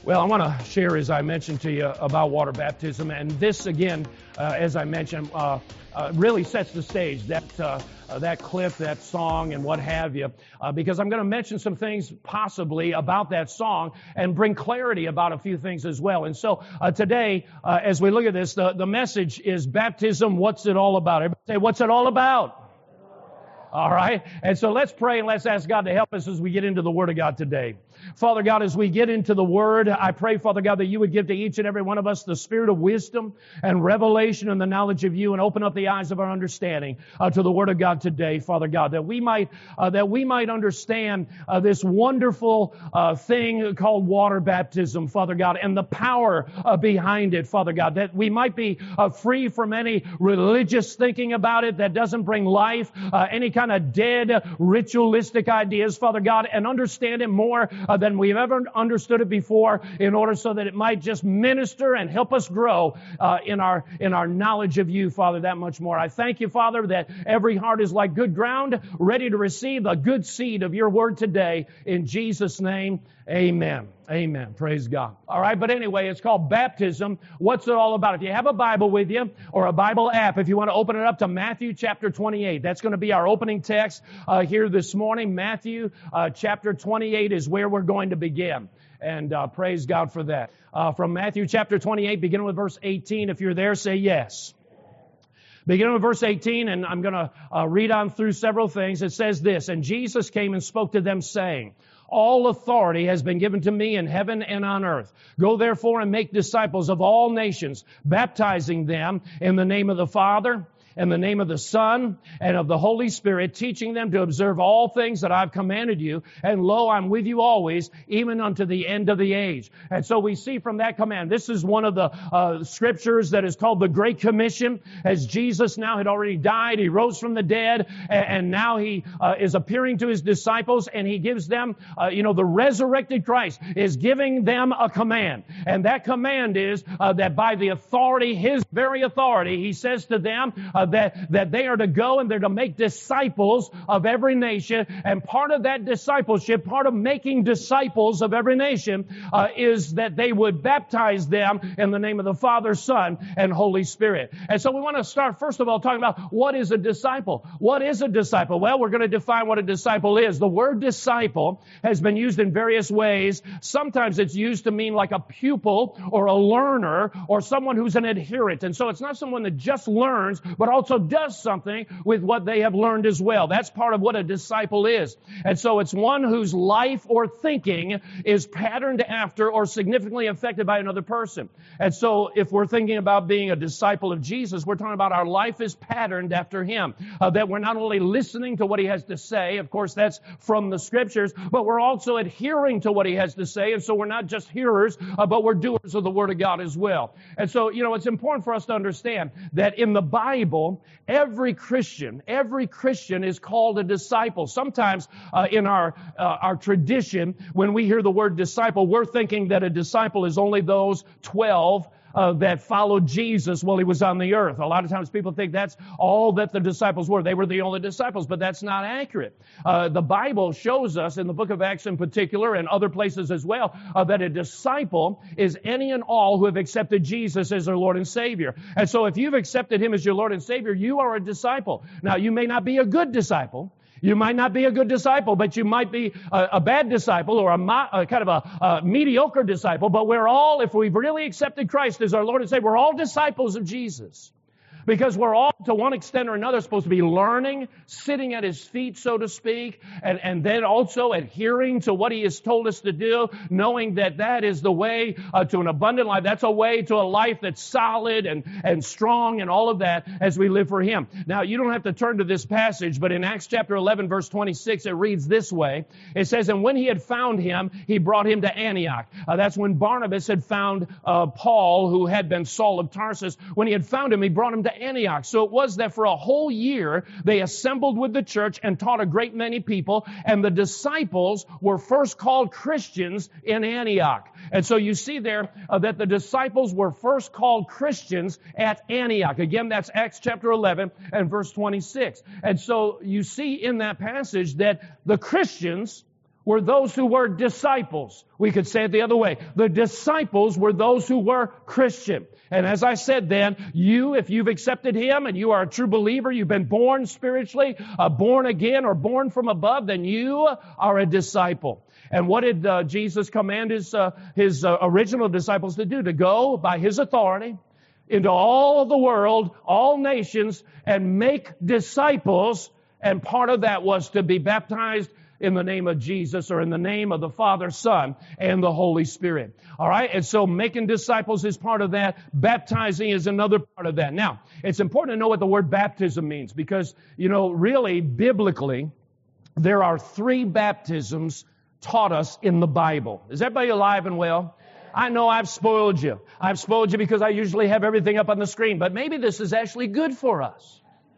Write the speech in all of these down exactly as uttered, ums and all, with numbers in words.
Well, I want to share, as I mentioned to you, about water baptism. And this, again, uh, as I mentioned, uh, uh, really sets the stage, that uh, uh, that clip, that song, and what have you. Uh, because I'm going to mention some things possibly about that song and bring clarity about a few things as well. And so uh, today, uh, as we look at this, the, the message is baptism, what's it all about? Everybody say, what's it all about? All right. And so let's pray and let's ask God to help us as we get into the Word of God today. Father God, as we get into the Word, I pray, Father God, that you would give to each and every one of us the spirit of wisdom and revelation and the knowledge of you, and open up the eyes of our understanding uh, to the Word of God today, Father God, that we might uh, that we might understand uh, this wonderful uh, thing called water baptism, Father God, and the power uh, behind it, Father God, that we might be uh, free from any religious thinking about it that doesn't bring life, uh, any kind of dead ritualistic ideas, Father God, and understand it more uh, than we've ever understood it before, in order so that it might just minister and help us grow uh, in our in our knowledge of you, Father, that much more. I thank you, Father, that every heart is like good ground, ready to receive a good seed of your word today. In Jesus' name, amen. Amen. Praise God. All right, but anyway, it's called baptism. What's it all about? If you have a Bible with you, or a Bible app, if you want to open it up to Matthew chapter twenty-eight, that's going to be our opening text uh, here this morning. Matthew uh, chapter twenty-eight is where we're going to begin. And uh, praise God for that. Uh, from Matthew chapter twenty-eight, beginning with verse eighteen. If you're there, say yes. Beginning with verse eighteen, and I'm going to uh, read on through several things. It says this, "And Jesus came and spoke to them, saying, all authority has been given to me in heaven and on earth. Go therefore and make disciples of all nations, baptizing them in the name of the Father, in the name of the Son, and of the Holy Spirit, teaching them to observe all things that I've commanded you. And lo, I'm with you always, even unto the end of the age." And so we see from that command, this is one of the uh, scriptures that is called the Great Commission. As Jesus now had already died, he rose from the dead, and, and now he uh, is appearing to his disciples, and he gives them, uh, you know, the resurrected Christ is giving them a command. And that command is uh, that by the authority, his very authority, he says to them, uh, that, that they are to go and they're to make disciples of every nation. And part of that discipleship, part of making disciples of every nation, uh, is that they would baptize them in the name of the Father, Son, and Holy Spirit. And so we want to start, first of all, talking about what is a disciple. What is a disciple? Well, we're going to define what a disciple is. The word disciple has been used in various ways. Sometimes it's used to mean like a pupil or a learner or someone who's an adherent. And so it's not someone that just learns, but also does something with what they have learned as well. That's part of what a disciple is. And so it's one whose life or thinking is patterned after or significantly affected by another person. And so if we're thinking about being a disciple of Jesus, we're talking about our life is patterned after him. Uh, that we're not only listening to what he has to say, of course that's from the scriptures, but we're also adhering to what he has to say. And so we're not just hearers, uh, but we're doers of the Word of God as well. And so, you know, it's important for us to understand that in the Bible, every Christian, every Christian is called a disciple. Sometimes uh, in our uh, our tradition, when we hear the word disciple, we're thinking that a disciple is only those twelve Uh, that followed Jesus while he was on the earth. A lot of times people think that's all that the disciples were. They were the only disciples, but that's not accurate. Uh, the Bible shows us in the book of Acts in particular and other places as well uh, that a disciple is any and all who have accepted Jesus as their Lord and Savior. And so if you've accepted him as your Lord and Savior, you are a disciple. Now, you may not be a good disciple. You might not be a good disciple, but you might be a, a bad disciple or a, mo- a kind of a, a mediocre disciple. But we're all, if we've really accepted Christ as our Lord and Savior, we're all disciples of Jesus. Because we're all, to one extent or another, supposed to be learning, sitting at his feet, so to speak, and, and then also adhering to what he has told us to do, knowing that that is the way uh, to an abundant life. That's a way to a life that's solid and, and strong and all of that as we live for him. Now, you don't have to turn to this passage, but in Acts chapter eleven, verse twenty-six, it reads this way. It says, "And when he had found him, he brought him to Antioch." Uh, that's when Barnabas had found uh, Paul, who had been Saul of Tarsus. When he had found him, he brought him to Antioch. So it was that for a whole year they assembled with the church and taught a great many people, and the disciples were first called Christians in Antioch. And so you see there uh, that the disciples were first called Christians at Antioch. Again, that's Acts chapter eleven and verse twenty-six. And so you see in that passage that the Christians were those who were disciples. We could say it the other way. The disciples were those who were Christian. And as I said then, you, if you've accepted Him and you are a true believer, you've been born spiritually, uh, born again or born from above, then you are a disciple. And what did uh, Jesus command His, uh, his uh, original disciples to do? To go by His authority into all the world, all nations, and make disciples. And part of that was to be baptized in the name of Jesus, or in the name of the Father, Son, and the Holy Spirit. All right? And so making disciples is part of that. Baptizing is another part of that. Now, it's important to know what the word baptism means, because, you know, really, biblically, there are three baptisms taught us in the Bible. Is everybody alive and well? I know I've spoiled you. I've spoiled you because I usually have everything up on the screen, but maybe this is actually good for us.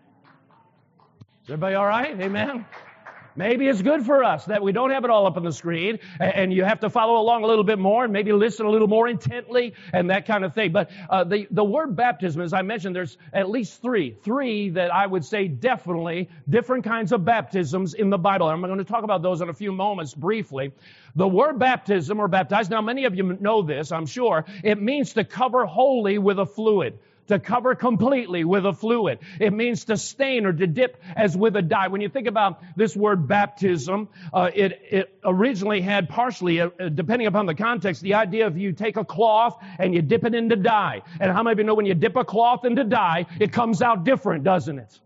Is everybody all right? Amen? Maybe it's good for us that we don't have it all up on the screen, and you have to follow along a little bit more and maybe listen a little more intently and that kind of thing. But uh, the, the word baptism, as I mentioned, there's at least three. Three that I would say definitely different kinds of baptisms in the Bible. I'm going to talk about those in a few moments briefly. The word baptism or baptized, now many of you know this, I'm sure. It means to cover wholly with a fluid. To cover completely with a fluid. It means to stain or to dip as with a dye. When you think about this word baptism, uh, it, it originally had partially, uh, depending upon the context, the idea of you take a cloth and you dip it into dye. And how many of you know when you dip a cloth into dye, it comes out different, doesn't it?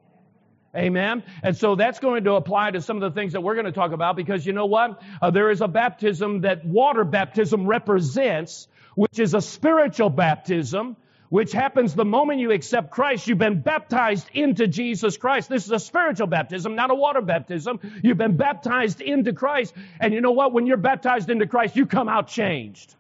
Amen. And so that's going to apply to some of the things that we're going to talk about, because you know what? Uh, there is a baptism that water baptism represents, which is a spiritual baptism, which happens the moment you accept Christ. You've been baptized into Jesus Christ. This is a spiritual baptism, not a water baptism. You've been baptized into Christ. And you know what? When you're baptized into Christ, you come out changed.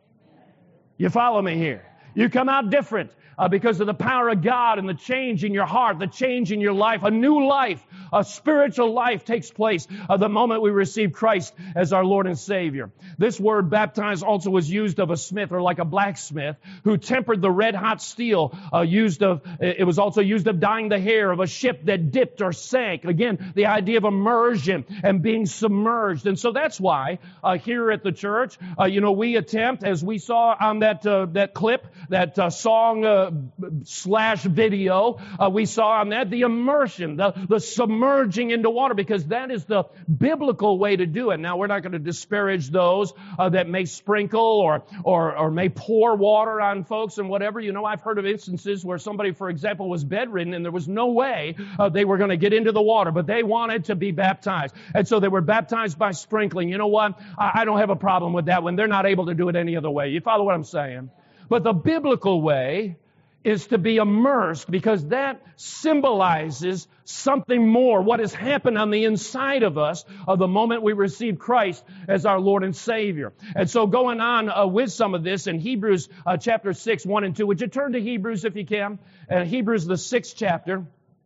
You follow me here? You come out different. Uh, because of the power of God and the change in your heart, the change in your life, a new life, a spiritual life takes place uh, the moment we receive Christ as our Lord and Savior. This word baptized also was used of a smith, or like a blacksmith, who tempered the red hot steel. Uh, used of it was also used of dyeing the hair of a ship that dipped or sank. Again, the idea of immersion and being submerged. And so that's why uh, here at the church, uh, you know, we attempt, as we saw on that uh, that clip, that uh, song. Uh, slash video uh, we saw on that, the immersion, the, the submerging into water, because that is the biblical way to do it. Now, we're not going to disparage those uh, that may sprinkle or, or or may pour water on folks and whatever. You know, I've heard of instances where somebody, for example, was bedridden and there was no way uh, they were going to get into the water, but they wanted to be baptized. And so they were baptized by sprinkling. You know what? I, I don't have a problem with that when they're not able to do it any other way. You follow what I'm saying? But the biblical way is to be immersed, because that symbolizes something more, what has happened on the inside of us of the moment we receive Christ as our Lord and Savior. And so going on uh, with some of this in Hebrews uh, chapter six, one and two, would you turn to Hebrews if you can? Uh, Hebrews, the sixth chapter.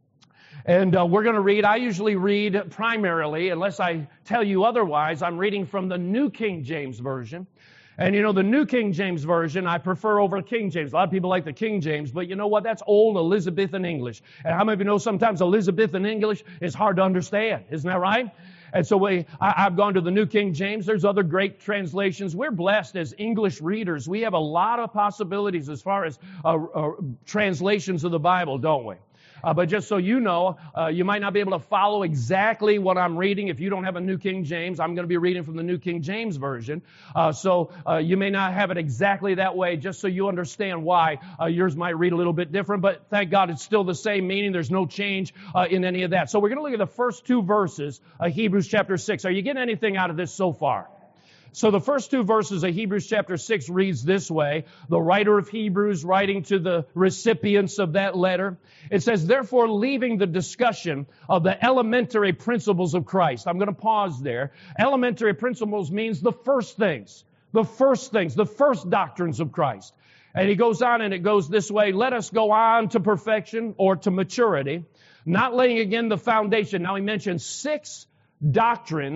And uh, we're going to read, I usually read primarily, unless I tell you otherwise, I'm reading from the New King James Version. And you know, the New King James Version, I prefer over King James. A lot of people like the King James, but you know what? That's old Elizabethan English. And how many of you know sometimes Elizabethan English is hard to understand? Isn't that right? And so we, I, I've gone to the New King James. There's other great translations. We're blessed as English readers. We have a lot of possibilities as far as uh, uh, translations of the Bible, don't we? Uh, but just so you know, uh, you might not be able to follow exactly what I'm reading if you don't have a New King James. I'm going to be reading from the New King James Version. Uh, so uh, you may not have it exactly that way, just so you understand why uh, yours might read a little bit different. But thank God it's still the same meaning. There's no change uh, in any of that. So we're going to look at the first two verses of Hebrews chapter six. Are you getting anything out of this so far? So the first two verses of Hebrews chapter six reads this way. The writer of Hebrews writing to the recipients of that letter. It says, therefore, leaving the discussion of the elementary principles of Christ. I'm going to pause there. Elementary principles means the first things, the first things, the first doctrines of Christ. And he goes on and it goes this way. Let us go on to perfection or to maturity, not laying again the foundation. Now he mentions six doctrines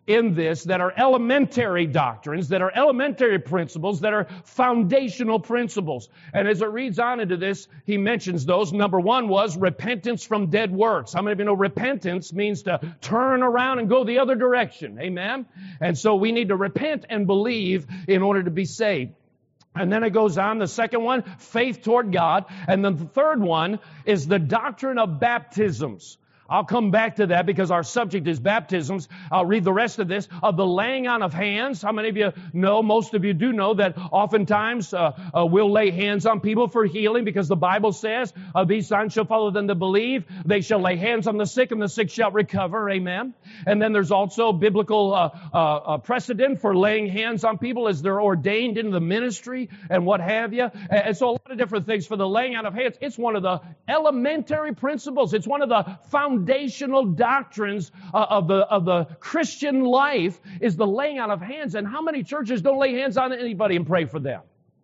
in this that are elementary doctrines, that are elementary principles, that are foundational principles. And as it reads on into this, he mentions those. Number one was repentance from dead works. How many of you know repentance means to turn around and go the other direction? Amen? And so we need to repent and believe in order to be saved. And then it goes on, the second one, faith toward God. And then the third one is the doctrine of baptisms. I'll come back to that because our subject is baptisms. I'll read the rest of this. Of the laying on of hands. How many of you know, most of you do know that oftentimes uh, uh, we'll lay hands on people for healing because the Bible says, uh, these signs shall follow them that believe. They shall lay hands on the sick and the sick shall recover. Amen. And then there's also biblical uh, uh, uh, precedent for laying hands on people as they're ordained into the ministry and what have you. And so a lot of different things for the laying on of hands. It's one of the elementary principles. It's one of the foundational Foundational doctrines uh, of the of the Christian life is the laying on of hands. And how many churches don't lay hands on anybody and pray for them?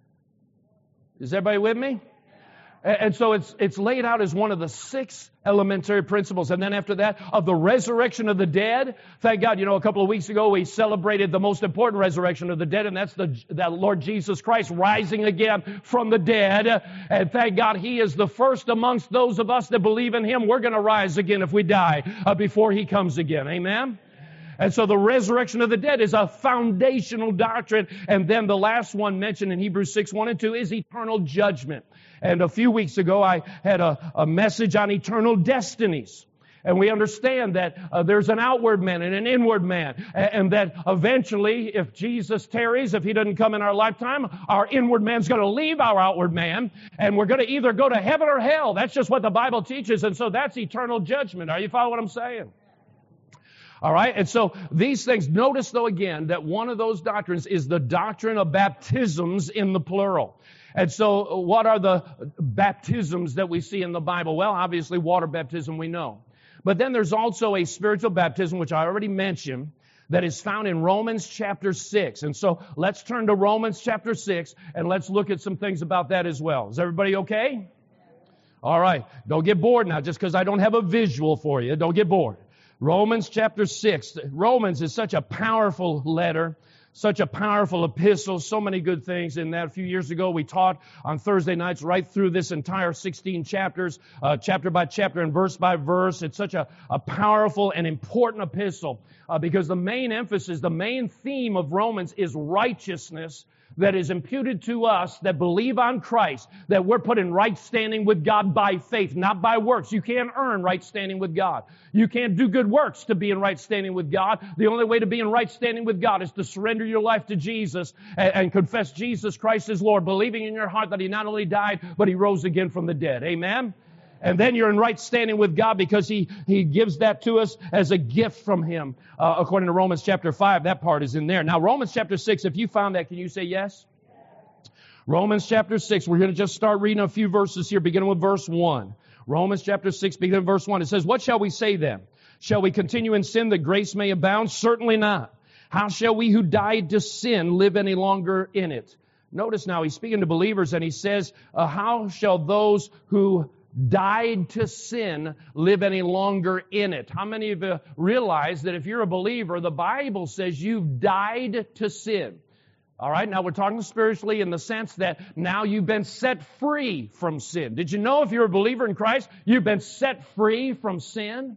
Is everybody with me? And so it's it's laid out as one of the six elementary principles. And then after that, of the resurrection of the dead. Thank God, you know, a couple of weeks ago we celebrated the most important resurrection of the dead, and that's the that Lord Jesus Christ rising again from the dead. And thank God He is the first amongst those of us that believe in Him. We're going to rise again if we die uh, before He comes again. Amen? And so the resurrection of the dead is a foundational doctrine. And then the last one mentioned in Hebrews six, one and two is eternal judgment. And a few weeks ago, I had a, a message on eternal destinies. And we understand that uh, there's an outward man and an inward man. And, and that eventually, if Jesus tarries, if He doesn't come in our lifetime, our inward man's going to leave our outward man. And we're going to either go to heaven or hell. That's just what the Bible teaches. And so that's eternal judgment. Are you following what I'm saying? All right. And so these things, notice though again that one of those doctrines is the doctrine of baptisms in the plural. And so what are the baptisms that we see in the Bible? Well, obviously water baptism we know. But then there's also a spiritual baptism, which I already mentioned, that is found in Romans chapter six. And so let's turn to Romans chapter six and let's look at some things about that as well. Is everybody okay? All right. Don't get bored now just because I don't have a visual for you. Don't get bored. Romans chapter six. Romans is such a powerful letter, such a powerful epistle, so many good things in that. A few years ago, we taught on Thursday nights right through this entire sixteen chapters, uh, chapter by chapter and verse by verse. It's such a, a powerful and important epistle uh, because the main emphasis, the main theme of Romans is righteousness that is imputed to us that believe on Christ, that we're put in right standing with God by faith, not by works. You can't earn right standing with God. You can't do good works to be in right standing with God. The only way to be in right standing with God is to surrender your life to Jesus and, and confess Jesus Christ as Lord, believing in your heart that He not only died, but He rose again from the dead. Amen? And then you're in right standing with God because He, He gives that to us as a gift from Him. Uh, according to Romans chapter five, that part is in there. Now, Romans chapter six, if you found that, can you say yes? Yes. Romans chapter six, we're going to just start reading a few verses here, beginning with verse one. Romans chapter six, beginning with verse one. It says, "What shall we say then? Shall we continue in sin that grace may abound? Certainly not. How shall we who died to sin live any longer in it?" Notice now, he's speaking to believers and he says, uh, how shall those who died to sin live any longer in it? How many of you realize that if you're a believer, the Bible says you've died to sin? All right, now we're talking spiritually in the sense that now you've been set free from sin. Did you know if you're a believer in Christ, you've been set free from sin?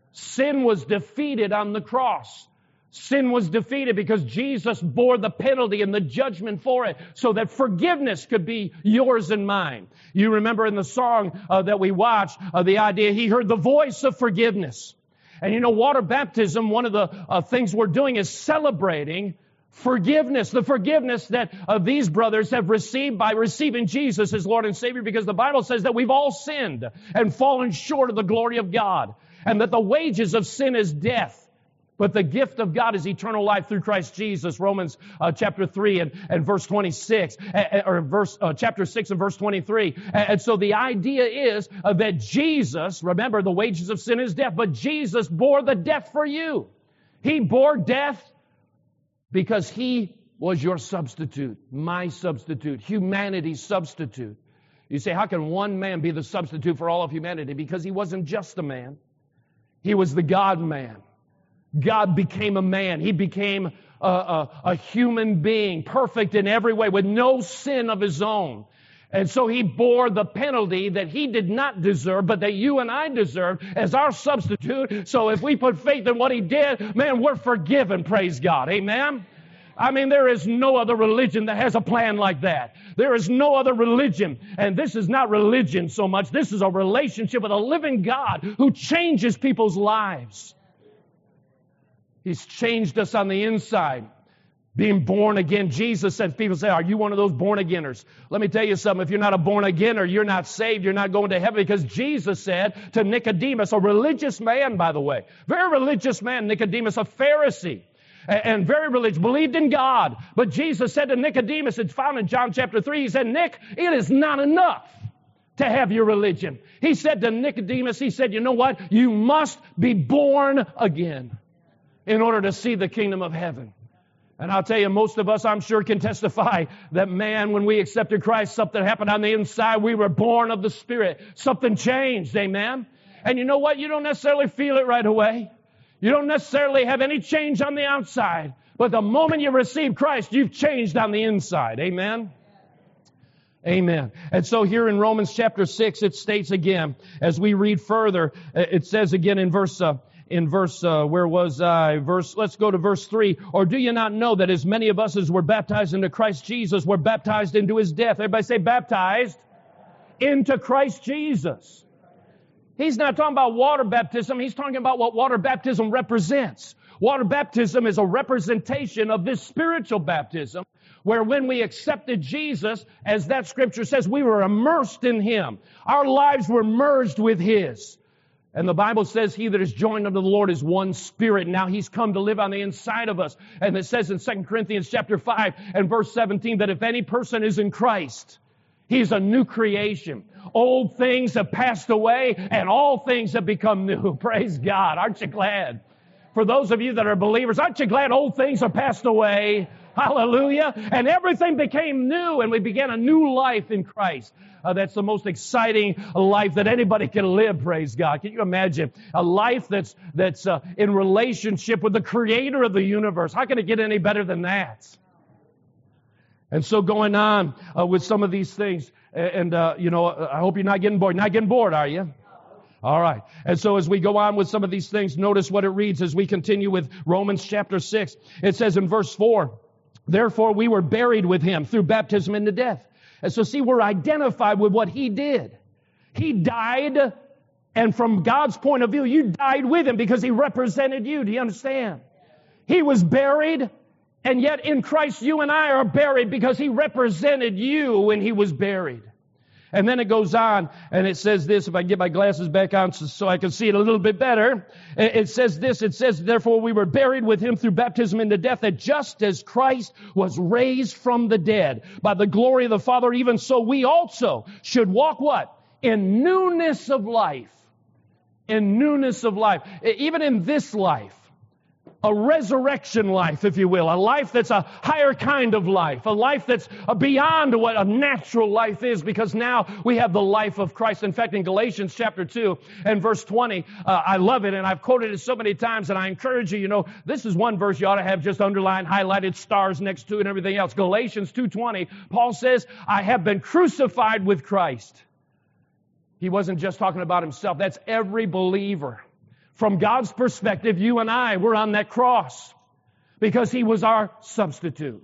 Sin was defeated on the cross. Sin was defeated because Jesus bore the penalty and the judgment for it so that forgiveness could be yours and mine. You remember in the song uh, that we watched, uh, the idea, He heard the voice of forgiveness. And you know, water baptism, one of the uh, things we're doing is celebrating forgiveness, the forgiveness that uh, these brothers have received by receiving Jesus as Lord and Savior, because the Bible says that we've all sinned and fallen short of the glory of God, and that the wages of sin is death. But the gift of God is eternal life through Christ Jesus. Romans uh, chapter three and, and verse twenty-six, uh, or verse uh, chapter six and verse twenty-three. And, and so the idea is uh, that Jesus, remember, the wages of sin is death, but Jesus bore the death for you. He bore death because He was your substitute, my substitute, humanity's substitute. You say, how can one man be the substitute for all of humanity? Because He wasn't just a man. He was the God-man. God became a man. He became a, a, a human being, perfect in every way, with no sin of His own. And so He bore the penalty that He did not deserve, but that you and I deserve as our substitute. So if we put faith in what He did, man, we're forgiven, praise God. Amen? I mean, there is no other religion that has a plan like that. There is no other religion. And this is not religion so much. This is a relationship with a living God who changes people's lives. He's changed us on the inside. Being born again. Jesus said, people say, are you one of those born againers? Let me tell you something. If you're not a born againer, you're not saved. You're not going to heaven, because Jesus said to Nicodemus, a religious man, by the way, very religious man, Nicodemus, a Pharisee, and very religious, believed in God. But Jesus said to Nicodemus, it's found in John chapter three, He said, Nick, it is not enough to have your religion. He said to Nicodemus, He said, you know what? You must be born again in order to see the kingdom of heaven. And I'll tell you, most of us, I'm sure, can testify that, man, when we accepted Christ, something happened on the inside. We were born of the Spirit. Something changed, amen? And you know what? You don't necessarily feel it right away. You don't necessarily have any change on the outside. But the moment you receive Christ, you've changed on the inside, amen? Amen. And so here in Romans chapter six, it states again, as we read further, it says again in verse... Uh, In verse, uh, where was I? Verse, let's go to verse three. Or do you not know that as many of us as were baptized into Christ Jesus were baptized into His death? Everybody say baptized into Christ Jesus. He's not talking about water baptism. He's talking about what water baptism represents. Water baptism is a representation of this spiritual baptism, where when we accepted Jesus, as that scripture says, we were immersed in Him. Our lives were merged with His. And the Bible says he that is joined unto the Lord is one spirit. Now He's come to live on the inside of us. And it says in Second Corinthians chapter five and verse seventeen that if any person is in Christ, he's a new creation. Old things have passed away and all things have become new. Praise God. Aren't you glad? For those of you that are believers, aren't you glad old things are passed away? Hallelujah. And everything became new, and we began a new life in Christ. Uh, that's the most exciting life that anybody can live, praise God. Can you imagine a life that's that's uh, in relationship with the Creator of the universe? How can it get any better than that? And so going on uh, with some of these things, and, uh, you know, I hope you're not getting bored. You're not getting bored, are you? All right. And so as we go on with some of these things, notice what it reads as we continue with Romans chapter six. It says in verse four, therefore we were buried with Him through baptism into death. And so see, we're identified with what He did. He died, and from God's point of view, you died with Him because He represented you. Do you understand? He was buried, and yet in Christ you and I are buried because He represented you when He was buried. And then it goes on, and it says this, if I get my glasses back on so I can see it a little bit better. It says this, it says, therefore we were buried with Him through baptism into death, that just as Christ was raised from the dead by the glory of the Father, even so we also should walk what? In newness of life. In newness of life. Even in this life. A resurrection life, if you will. A life that's a higher kind of life. A life that's beyond what a natural life is, because now we have the life of Christ. In fact, in Galatians chapter two and verse twenty, uh, I love it, and I've quoted it so many times, and I encourage you, you know, this is one verse you ought to have just underlined, highlighted, stars next to it and everything else. Galatians two twenty, Paul says, I have been crucified with Christ. He wasn't just talking about himself. That's every believer. From God's perspective, you and I were on that cross because He was our substitute.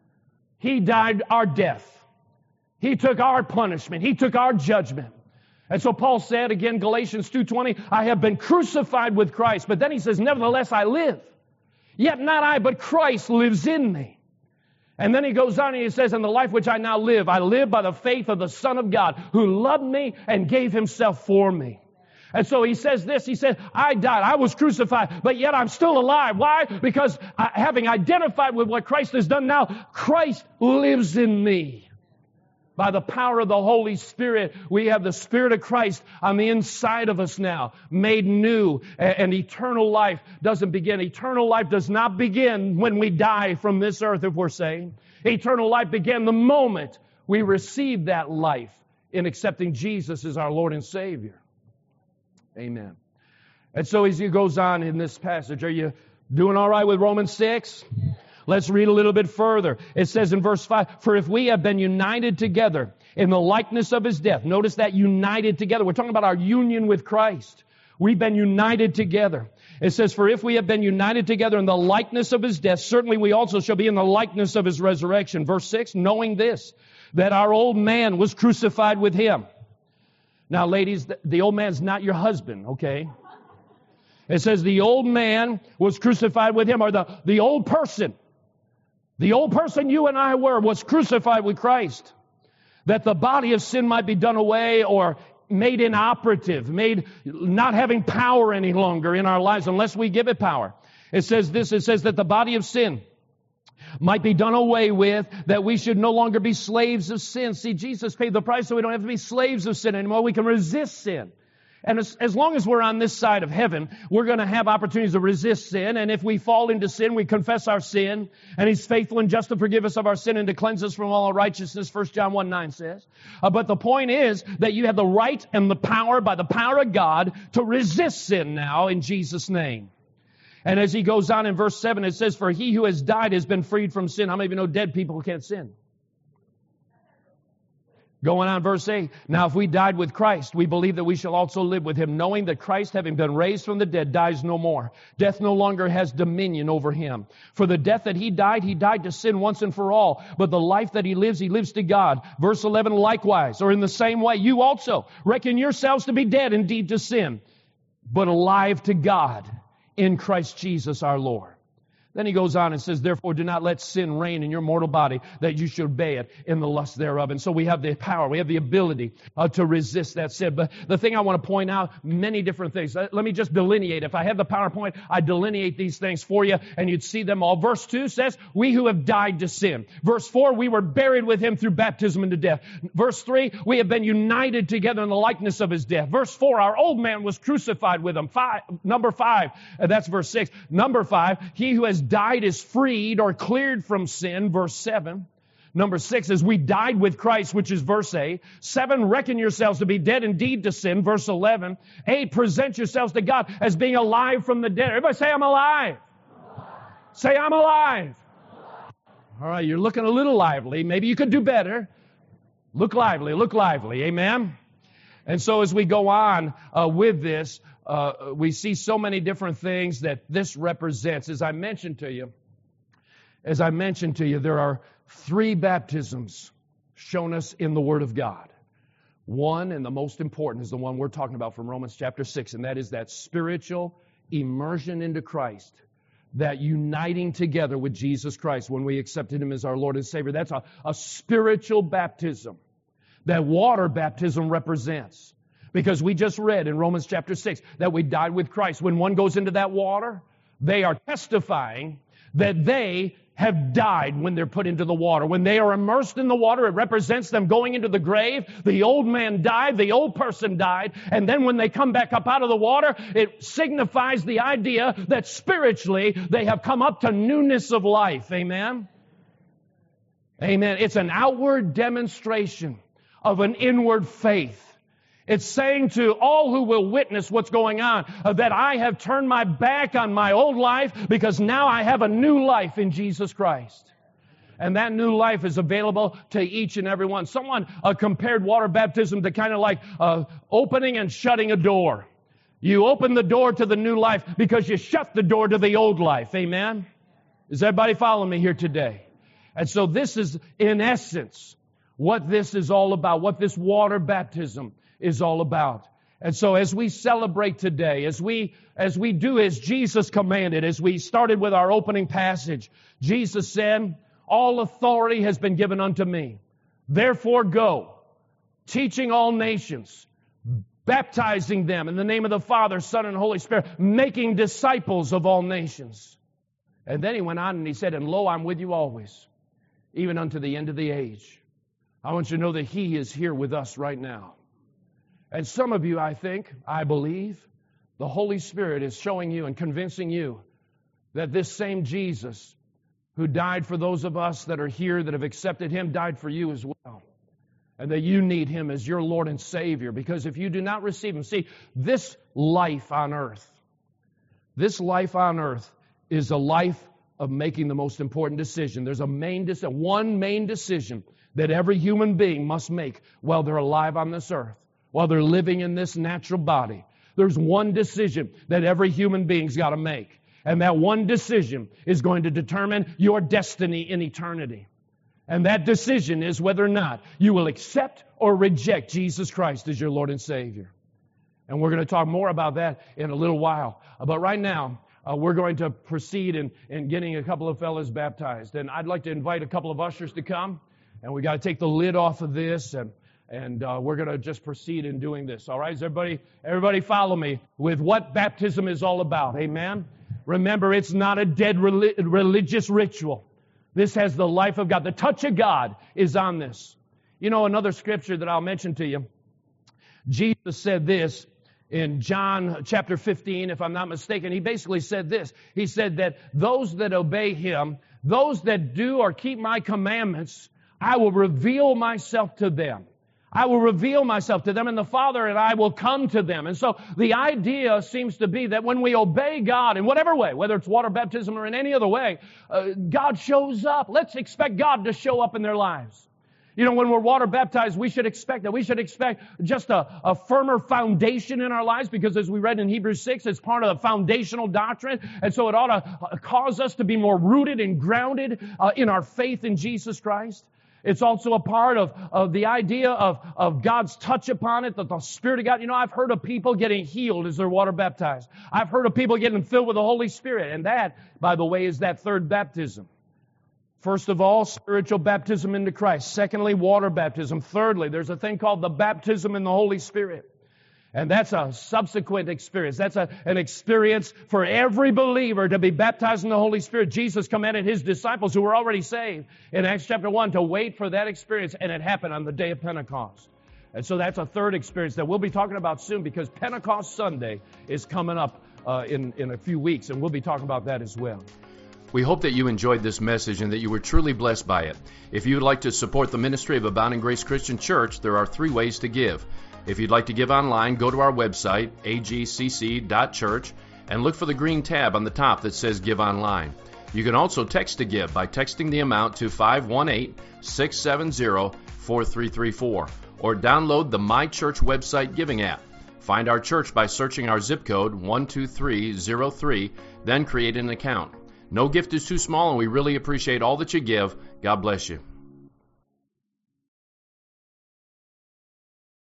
He died our death. He took our punishment. He took our judgment. And so Paul said, again, Galatians two twenty, I have been crucified with Christ. But then he says, nevertheless I live. Yet not I, but Christ lives in me. And then he goes on and he says, in the life which I now live, I live by the faith of the Son of God, who loved me and gave Himself for me. And so he says this, he said, I died, I was crucified, but yet I'm still alive. Why? Because I, having identified with what Christ has done now, Christ lives in me. By the power of the Holy Spirit, we have the Spirit of Christ on the inside of us now, made new, and, and eternal life doesn't begin. Eternal life does not begin when we die from this earth, if we're saying. Eternal life began the moment we received that life in accepting Jesus as our Lord and Savior. Amen. And so as he goes on in this passage, are you Doing all right with Romans six? Let's read a little bit further. It says in verse five, for if we have been united together in the likeness of His death. Notice that, united together. We're talking about our union with Christ. We've been united together. It says, for if we have been united together in the likeness of His death, certainly we also shall be in the likeness of His resurrection. Verse six, knowing this, that our old man was crucified with Him. Now, ladies, the, the old man's not your husband, okay? It says the old man was crucified with Him, or the, the old person. The old person you and I were was crucified with Christ, that the body of sin might be done away or made inoperative, made not having power any longer in our lives unless we give it power. It says this, it says that the body of sin might be done away with, that we should no longer be slaves of sin. See, Jesus paid the price so we don't have to be slaves of sin anymore. We can resist sin. And as, as long as we're on this side of heaven, we're going to have opportunities to resist sin. And if we fall into sin, we confess our sin. And He's faithful and just to forgive us of our sin and to cleanse us from all unrighteousness, First John one nine says. Uh, but the point is that you have the right and the power, by the power of God, to resist sin now in Jesus' name. And as he goes on in verse seven, it says, for he who has died has been freed from sin. How many of you know dead people can't sin? Going on, verse eight. Now, if we died with Christ, we believe that we shall also live with Him, knowing that Christ, having been raised from the dead, dies no more. Death no longer has dominion over Him. For the death that He died, He died to sin once and for all. But the life that He lives, He lives to God. Verse eleven, likewise, or in the same way, you also reckon yourselves to be dead indeed to sin, but alive to God in Christ Jesus our Lord. Then he goes on and says, therefore do not let sin reign in your mortal body, that you should obey it in the lust thereof. And so we have the power, we have the ability uh, to resist that sin. But the thing I want to point out, many different things. Let me just delineate. If I had the PowerPoint, I'd delineate these things for you and you'd see them all. Verse two says, we who have died to sin. Verse four, we were buried with Him through baptism into death. Verse three, we have been united together in the likeness of His death. Verse four, our old man was crucified with Him. Five, number five, uh, that's verse six. Number five, he who has died is freed or cleared from sin, verse seven. Number six is we died with Christ, which is verse eight. Seven, reckon yourselves to be dead indeed to sin, verse eleven. Eight, present yourselves to God as being alive from the dead. Everybody say, I'm alive. I'm alive. Say, I'm alive. I'm alive. All right, you're looking a little lively. Maybe you could do better. Look lively, look lively. Amen. And so as we go on uh, with this, Uh, we see so many different things that this represents. As I mentioned to you, as I mentioned to you, there are three baptisms shown us in the Word of God. One, and the most important, is the one we're talking about from Romans chapter six, and that is that spiritual immersion into Christ, that uniting together with Jesus Christ when we accepted Him as our Lord and Savior. That's a, a spiritual baptism that water baptism represents. Because we just read in Romans chapter six that we died with Christ. When one goes into that water, they are testifying that they have died when they're put into the water. When they are immersed in the water, it represents them going into the grave. The old man died, the old person died, and then when they come back up out of the water, it signifies the idea that spiritually they have come up to newness of life. Amen? Amen. It's an outward demonstration of an inward faith. It's saying to all who will witness what's going on uh, that I have turned my back on my old life because now I have a new life in Jesus Christ. And that new life is available to each and every one. Someone uh, compared water baptism to kind of like uh, opening and shutting a door. You open the door to the new life because you shut the door to the old life. Amen? Is everybody following me here today? And so this is, in essence, what this is all about, what this water baptism is all about. And so as we celebrate today, as we as we do as Jesus commanded, as we started with our opening passage, Jesus said, all authority has been given unto me. Therefore go, teaching all nations, baptizing them in the name of the Father, Son, and Holy Spirit, making disciples of all nations. And then he went on and he said, and lo, I'm with you always, even unto the end of the age. I want you to know that He is here with us right now. And some of you, I think, I believe, the Holy Spirit is showing you and convincing you that this same Jesus who died for those of us that are here that have accepted Him died for you as well. And that you need Him as your Lord and Savior. Because if you do not receive Him, see, this life on earth, this life on earth is a life of making the most important decision. There's a main decision, one main decision that every human being must make while they're alive on this earth, while they're living in this natural body. There's one decision that every human being's got to make. And that one decision is going to determine your destiny in eternity. And that decision is whether or not you will accept or reject Jesus Christ as your Lord and Savior. And we're going to talk more about that in a little while. But right now, uh, we're going to proceed in, in getting a couple of fellas baptized. And I'd like to invite a couple of ushers to come. And we got to take the lid off of this, and and uh, we're going to just proceed in doing this. All right, is everybody, everybody follow me with what baptism is all about. Amen. Remember, it's not a dead relig- religious ritual. This has the life of God. The touch of God is on this. You know, another scripture that I'll mention to you. Jesus said this in John chapter fifteen, if I'm not mistaken. He basically said this. He said that those that obey Him, those that do or keep my commandments, I will reveal myself to them. I will reveal myself to them, and the Father and I will come to them. And so the idea seems to be that when we obey God in whatever way, whether it's water baptism or in any other way, uh, God shows up. Let's expect God to show up in their lives. You know, when we're water baptized, we should expect that. We should expect just a, a firmer foundation in our lives, because as we read in Hebrews six, it's part of the foundational doctrine. And so it ought to cause us to be more rooted and grounded uh, in our faith in Jesus Christ. It's also a part of, of the idea of, of God's touch upon it, that the Spirit of God. You know, I've heard of people getting healed as they're water baptized. I've heard of people getting filled with the Holy Spirit. And that, by the way, is that third baptism. First of all, spiritual baptism into Christ. Secondly, water baptism. Thirdly, there's a thing called the baptism in the Holy Spirit. And that's a subsequent experience. That's a, an experience for every believer to be baptized in the Holy Spirit. Jesus commanded His disciples who were already saved in Acts chapter one to wait for that experience, and it happened on the day of Pentecost. And so that's a third experience that we'll be talking about soon, because Pentecost Sunday is coming up uh, in, in a few weeks, and we'll be talking about that as well. We hope that you enjoyed this message and that you were truly blessed by it. If you would like to support the ministry of Abounding Grace Christian Church, there are three ways to give. If you'd like to give online, go to our website, a g c c dot church, and look for the green tab on the top that says Give Online. You can also text to give by texting the amount to five one eight, six seven zero, four three three four, or download the My Church website giving app. Find our church by searching our zip code one two three zero three, then create an account. No gift is too small, and we really appreciate all that you give. God bless you.